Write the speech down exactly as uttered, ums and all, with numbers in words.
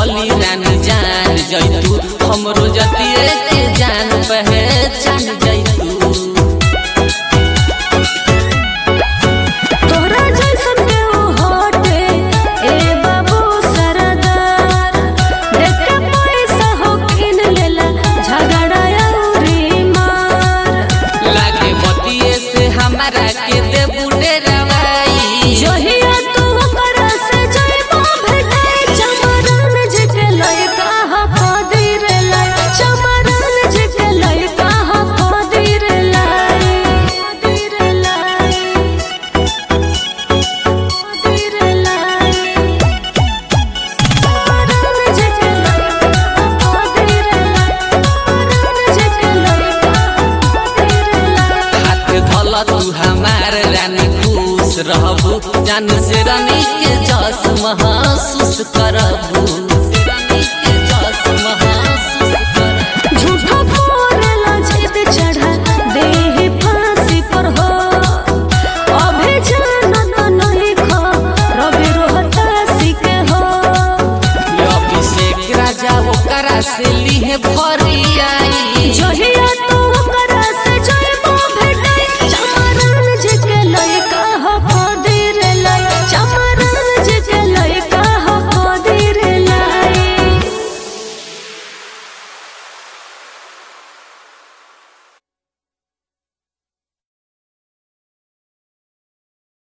कहली रानी जान जैतू हमरो जतिए के जान पहचान जैतू। तोरा जैसन के वो होटे ए बाबू सरदार देख के पैसा हो किन लेला झगड़ा औरी मार। लागे बतिए से हमारा के देबू डेरावाई जहिया तू करा से जइबो भेटाई चमरन जेके लइका ह कदी रे लाई चमरन जेके लइका ह कदी रे लाई कदी रे लाई कदी रे लाई चमरन जेके लइका ह कदी रे लाई चमरन जेके लइका ह कदी रे लाई। हाथ धल तू हमार रानी खुश रहबू जान से रानी के जस महसूस करबू रानी के जस महसूस करबू। झूठा बोलेला जिद चढ़ा देहि फांसी पर हो अभी जानत नहीं खो रवि रोहतासी के हो। अभिषेक राजा ओकरा से